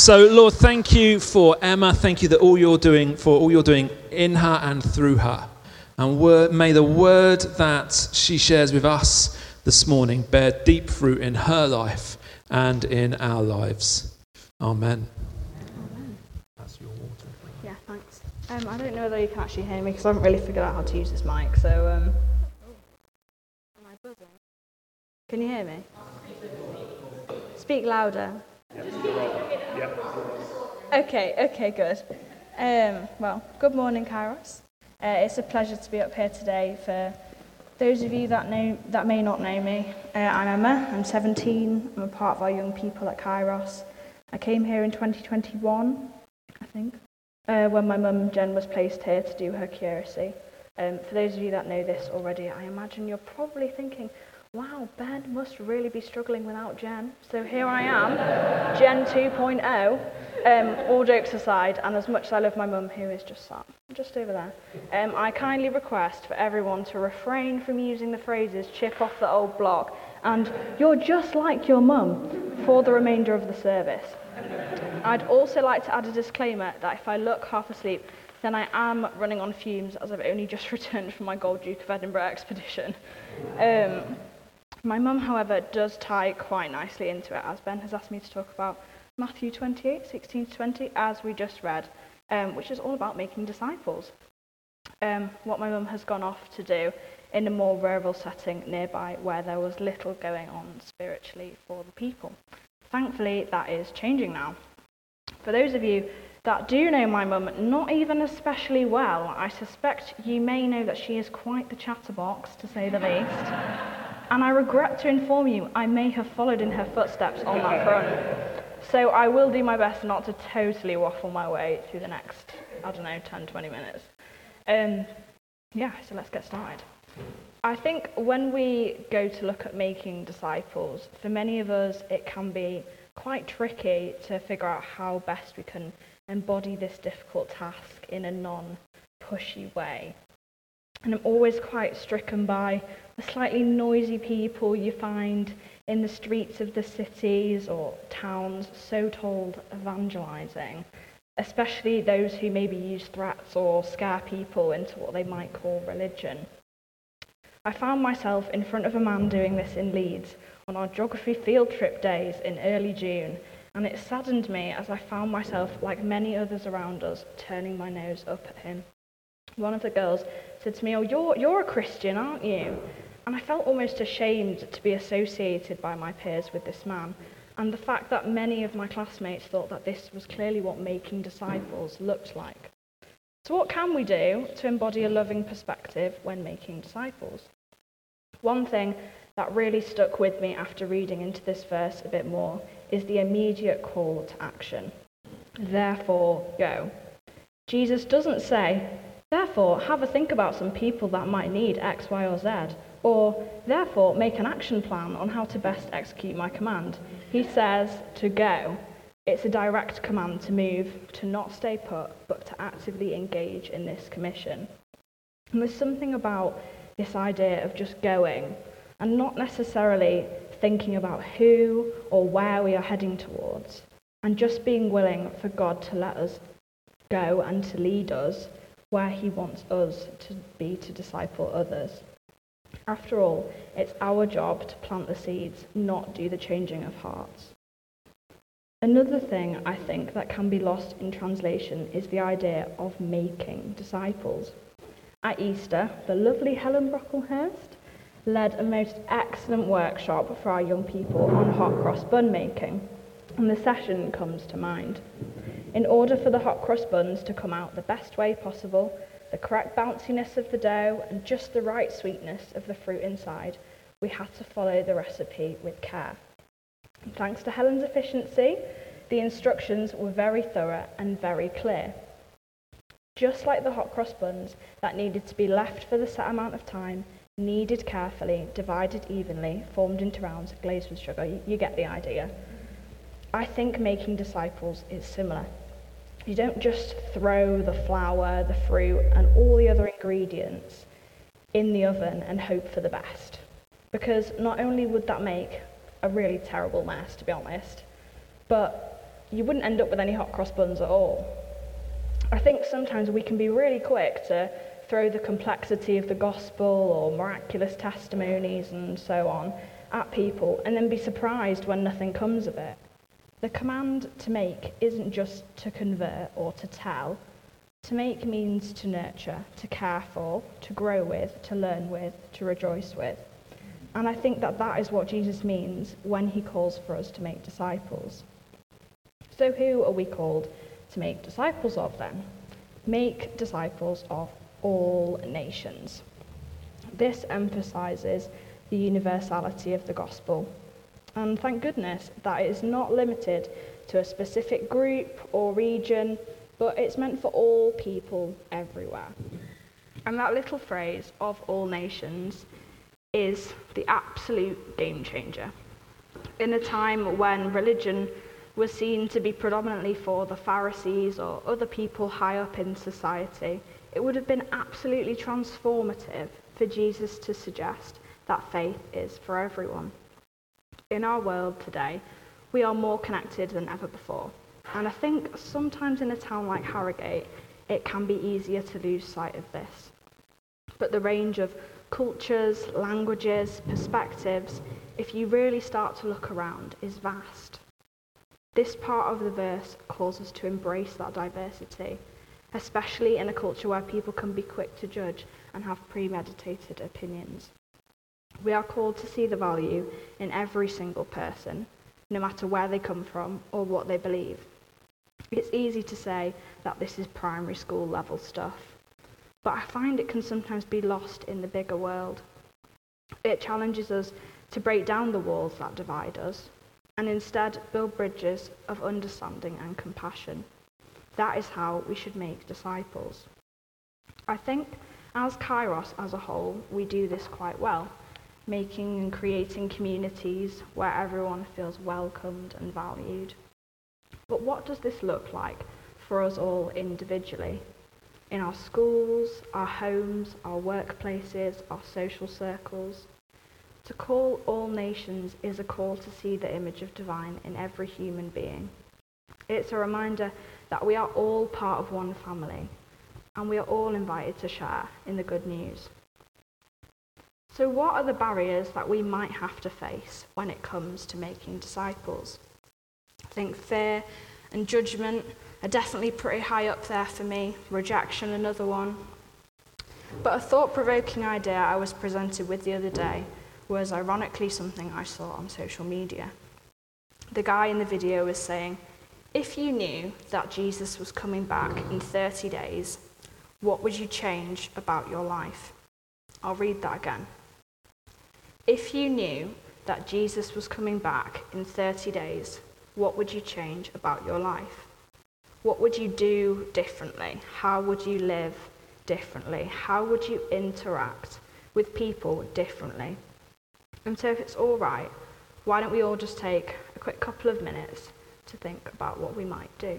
So, Lord, thank you for Emma. Thank you that all you're doing in her and through her. And may the word that she shares with us this morning bear deep fruit in her life and in our lives. Amen. That's your water. Yeah, thanks. I don't know whether you can actually hear me because I haven't really figured out how to use this mic. So, am I buzzing? Can you hear me? Speak louder. Yeah. Okay, good. Well, good morning, Kairos. It's a pleasure to be up here today. For those of you that may not know me, I'm Emma. I'm 17. I'm a part of our young people at Kairos. I came here in 2021, I think, when my mum Jen was placed here to do her curacy. For those of you that know this already, I imagine you're probably thinking, wow, Ben must really be struggling without Jen. So here I am, Jen 2.0, all jokes aside, and as much as I love my mum, who is just sat just over there, I kindly request for everyone to refrain from using the phrases chip off the old block and you're just like your mum for the remainder of the service. I'd also like to add a disclaimer that if I look half asleep, then I am running on fumes as I've only just returned from my Gold Duke of Edinburgh expedition. My mum, however, does tie quite nicely into it, as Ben has asked me to talk about Matthew 28, 16 to 20, as we just read, which is all about making disciples. What my mum has gone off to do in a more rural setting nearby where there was little going on spiritually for the people. Thankfully, that is changing now. For those of you that do know my mum not even especially well, I suspect you may know that she is quite the chatterbox, to say the least. And I regret to inform you, I may have followed in her footsteps on that front. So I will do my best not to totally waffle my way through the next, 10, 20 minutes. So let's get started. I think when we go to look at making disciples, for many of us, it can be quite tricky to figure out how best we can embody this difficult task in a non-pushy way. And I'm always quite stricken by the slightly noisy people you find in the streets of the cities or towns so-called evangelizing, especially those who maybe use threats or scare people into what they might call religion. I found myself in front of a man doing this in Leeds on our geography field trip days in early June, and it saddened me as I found myself, like many others around us, turning my nose up at him. One of the girls said to me, "Oh, you're a Christian, aren't you?" And I felt almost ashamed to be associated by my peers with this man, and the fact that many of my classmates thought that this was clearly what making disciples looked like. So what can we do to embody a loving perspective when making disciples? One thing that really stuck with me after reading into this verse a bit more is the immediate call to action. Therefore, go. Jesus doesn't say, therefore, have a think about some people that might need X, Y, or Z, or therefore, make an action plan on how to best execute my command. He says to go. It's a direct command to move, to not stay put, but to actively engage in this commission. And there's something about this idea of just going, and not necessarily thinking about who or where we are heading towards, and just being willing for God to let us go and to lead us where he wants us to be to disciple others. After all, it's our job to plant the seeds, not do the changing of hearts. Another thing I think that can be lost in translation is the idea of making disciples. At Easter, the lovely Helen Brocklehurst led a most excellent workshop for our young people on hot cross bun making, and the session comes to mind. In order for the hot cross buns to come out the best way possible, the correct bounciness of the dough and just the right sweetness of the fruit inside, we had to follow the recipe with care. And thanks to Helen's efficiency, the instructions were very thorough and very clear. Just like the hot cross buns that needed to be left for the set amount of time, kneaded carefully, divided evenly, formed into rounds, glazed with sugar, you get the idea. I think making disciples is similar. You don't just throw the flour, the fruit, and all the other ingredients in the oven and hope for the best. Because not only would that make a really terrible mess, to be honest, but you wouldn't end up with any hot cross buns at all. I think sometimes we can be really quick to throw the complexity of the gospel or miraculous testimonies and so on at people and then be surprised when nothing comes of it. The command to make isn't just to convert or to tell. To make means to nurture, to care for, to grow with, to learn with, to rejoice with. And I think that is what Jesus means when he calls for us to make disciples. So who are we called to make disciples of then? Make disciples of all nations. This emphasizes the universality of the gospel. And thank goodness that it is not limited to a specific group or region, but it's meant for all people everywhere. And that little phrase, of all nations, is the absolute game changer. In a time when religion was seen to be predominantly for the Pharisees or other people high up in society, it would have been absolutely transformative for Jesus to suggest that faith is for everyone. In our world today, we are more connected than ever before. And I think sometimes in a town like Harrogate, it can be easier to lose sight of this. But the range of cultures, languages, perspectives, if you really start to look around, is vast. This part of the verse calls us to embrace that diversity, especially in a culture where people can be quick to judge and have premeditated opinions. We are called to see the value in every single person, no matter where they come from or what they believe. It's easy to say that this is primary school level stuff, but I find it can sometimes be lost in the bigger world. It challenges us to break down the walls that divide us and instead build bridges of understanding and compassion. That is how we should make disciples. I think as Kairos as a whole, we do this quite well, making and creating communities where everyone feels welcomed and valued. But what does this look like for us all individually? In our schools, our homes, our workplaces, our social circles? To call all nations is a call to see the image of divine in every human being. It's a reminder that we are all part of one family, and we are all invited to share in the good news. So what are the barriers that we might have to face when it comes to making disciples? I think fear and judgment are definitely pretty high up there for me, rejection another one. But a thought-provoking idea I was presented with the other day was ironically something I saw on social media. The guy in the video was saying, if you knew that Jesus was coming back in 30 days, what would you change about your life? I'll read that again. If you knew that Jesus was coming back in 30 days, what would you change about your life? What would you do differently? How would you live differently? How would you interact with people differently? And so if it's all right, why don't we all just take a quick couple of minutes to think about what we might do?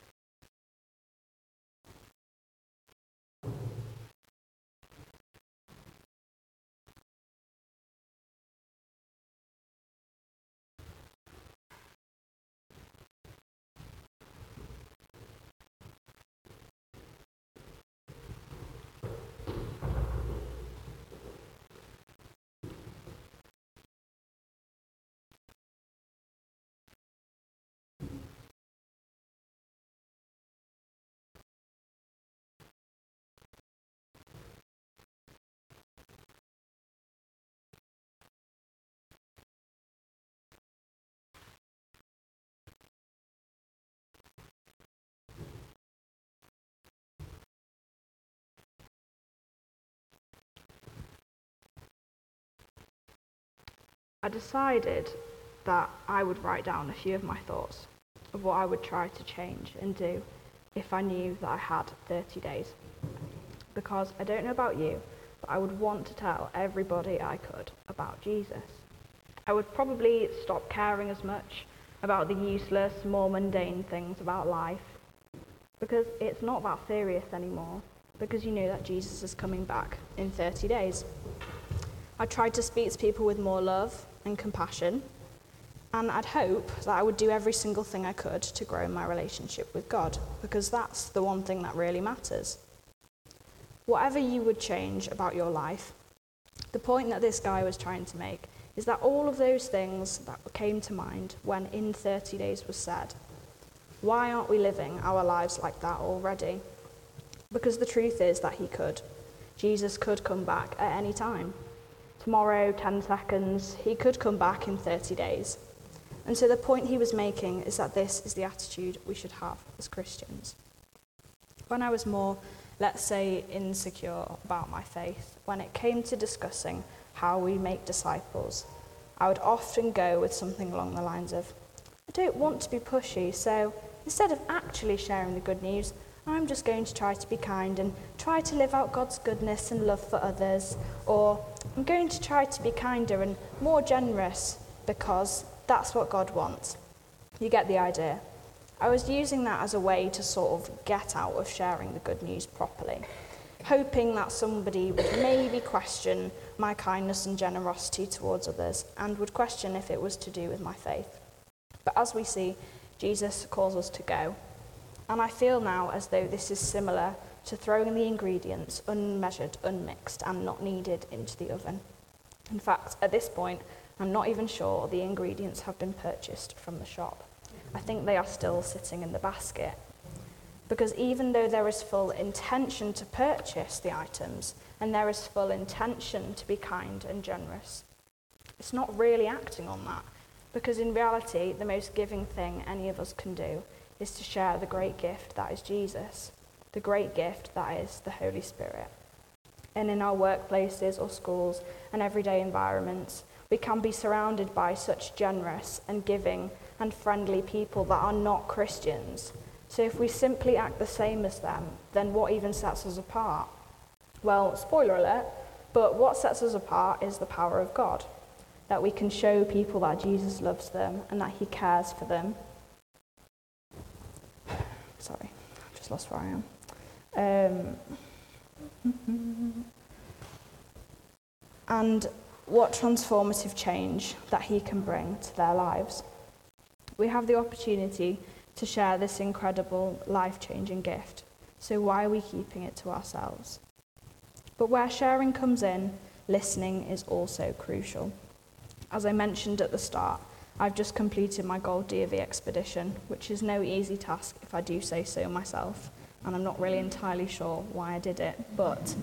I decided that I would write down a few of my thoughts of what I would try to change and do if I knew that I had 30 days. Because I don't know about you, but I would want to tell everybody I could about Jesus. I would probably stop caring as much about the useless, more mundane things about life, because it's not that serious anymore, because you know that Jesus is coming back in 30 days. I tried to speak to people with more love and compassion, And I'd hope that I would do every single thing I could to grow my relationship with God, because that's the one thing that really matters. Whatever you would change about your life, the point that this guy was trying to make is that all of those things that came to mind when in 30 days was said, why aren't we living our lives like that already? Because the truth is that he could. Jesus could come back at any time. Tomorrow, 10 seconds, he could come back in 30 days. And so the point he was making is that this is the attitude we should have as Christians. When I was more, let's say, insecure about my faith, when it came to discussing how we make disciples, I would often go with something along the lines of, I don't want to be pushy, so instead of actually sharing the good news, I'm just going to try to be kind and try to live out God's goodness and love for others, or I'm going to try to be kinder and more generous because that's what God wants. You get the idea. I was using that as a way to sort of get out of sharing the good news properly, hoping that somebody would maybe question my kindness and generosity towards others and would question if it was to do with my faith. But as we see, Jesus calls us to go. And I feel now as though this is similar to throwing the ingredients unmeasured, unmixed, and not needed into the oven. In fact, at this point, I'm not even sure the ingredients have been purchased from the shop. I think they are still sitting in the basket. Because even though there is full intention to purchase the items, and there is full intention to be kind and generous, it's not really acting on that. Because in reality, the most giving thing any of us can do is to share the great gift that is Jesus, the great gift that is the Holy Spirit. And in our workplaces or schools and everyday environments, we can be surrounded by such generous and giving and friendly people that are not Christians. So if we simply act the same as them, then what even sets us apart? Well, spoiler alert, but what sets us apart is the power of God. That we can show people that Jesus loves them and that he cares for them. Sorry, I just lost where I am. And what transformative change that he can bring to their lives. We have the opportunity to share this incredible, life-changing gift. So why are we keeping it to ourselves? But where sharing comes in, listening is also crucial. As I mentioned at the start, I've just completed my Gold DOV expedition, which is no easy task if I do say so myself, and I'm not really entirely sure why I did it, but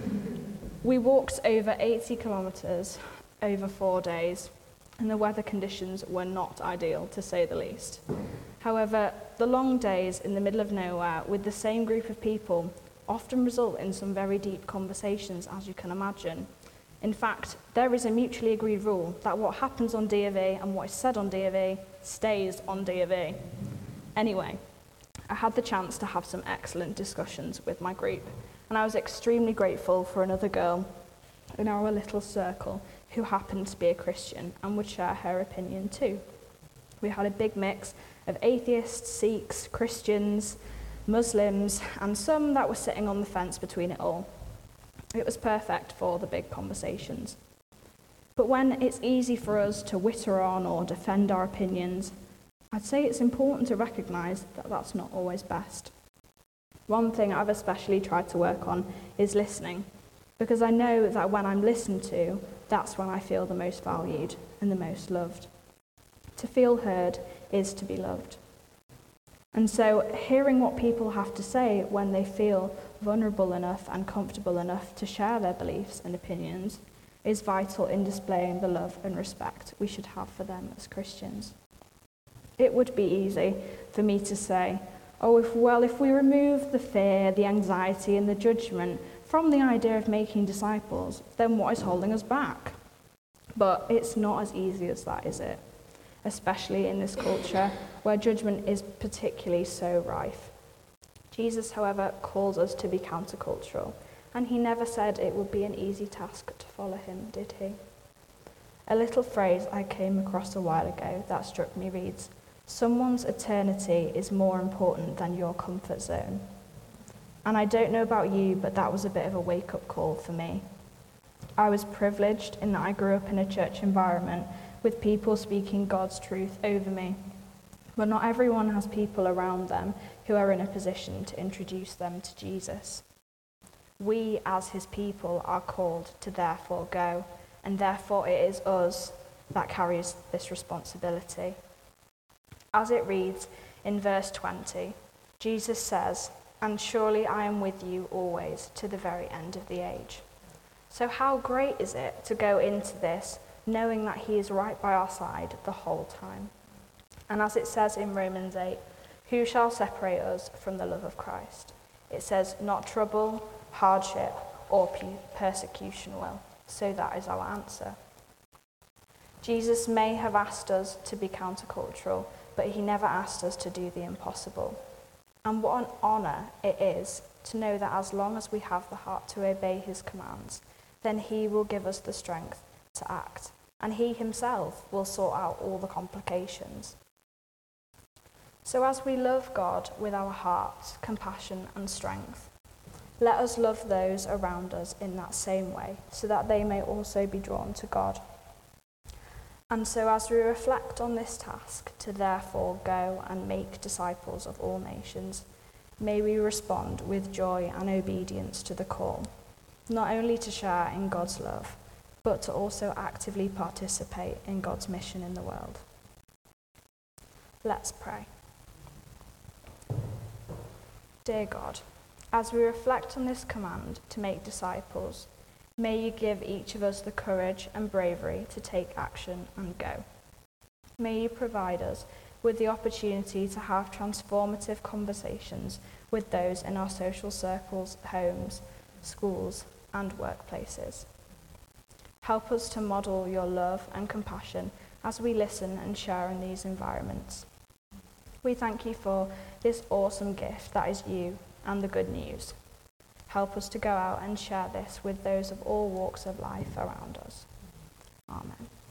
we walked over 80 kilometres over 4 days, and the weather conditions were not ideal, to say the least. However, the long days in the middle of nowhere with the same group of people often result in some very deep conversations, as you can imagine. In fact, there is a mutually agreed rule that what happens on DOV and what is said on DOV stays on DOV. Anyway, I had the chance to have some excellent discussions with my group, and I was extremely grateful for another girl in our little circle who happened to be a Christian and would share her opinion too. We had a big mix of atheists, Sikhs, Christians, Muslims, and some that were sitting on the fence between it all. It was perfect for the big conversations. But when it's easy for us to witter on or defend our opinions, I'd say it's important to recognise that that's not always best. One thing I've especially tried to work on is listening, because I know that when I'm listened to, that's when I feel the most valued and the most loved. To feel heard is to be loved. And so hearing what people have to say when they feel vulnerable enough and comfortable enough to share their beliefs and opinions is vital in displaying the love and respect we should have for them as Christians. It would be easy for me to say, if we remove the fear, the anxiety and the judgment from the idea of making disciples, then what is holding us back? But it's not as easy as that, is it? Especially in this culture where judgment is particularly so rife. Jesus, however, calls us to be countercultural, and he never said it would be an easy task to follow him, did he? A little phrase I came across a while ago that struck me reads, "Someone's eternity is more important than your comfort zone." And I don't know about you, but that was a bit of a wake-up call for me. I was privileged in that I grew up in a church environment with people speaking God's truth over me. But not everyone has people around them who are in a position to introduce them to Jesus. We, as his people, are called to therefore go, and therefore it is us that carries this responsibility. As it reads in verse 20, Jesus says, "And surely I am with you always to the very end of the age." So how great is it to go into this knowing that he is right by our side the whole time? And as it says in Romans 8, who shall separate us from the love of Christ? It says, not trouble, hardship, or persecution will. So that is our answer. Jesus may have asked us to be countercultural, but he never asked us to do the impossible. And what an honour it is to know that as long as we have the heart to obey his commands, then he will give us the strength to act, and he himself will sort out all the complications. So as we love God with our hearts, compassion and strength, let us love those around us in that same way, so that they may also be drawn to God. And so as we reflect on this task to therefore go and make disciples of all nations, may we respond with joy and obedience to the call, not only to share in God's love, but to also actively participate in God's mission in the world. Let's pray. Dear God, as we reflect on this command to make disciples, may you give each of us the courage and bravery to take action and go. May you provide us with the opportunity to have transformative conversations with those in our social circles, homes, schools, and workplaces. Help us to model your love and compassion as we listen and share in these environments. We thank you for this awesome gift that is you and the good news. Help us to go out and share this with those of all walks of life around us. Amen.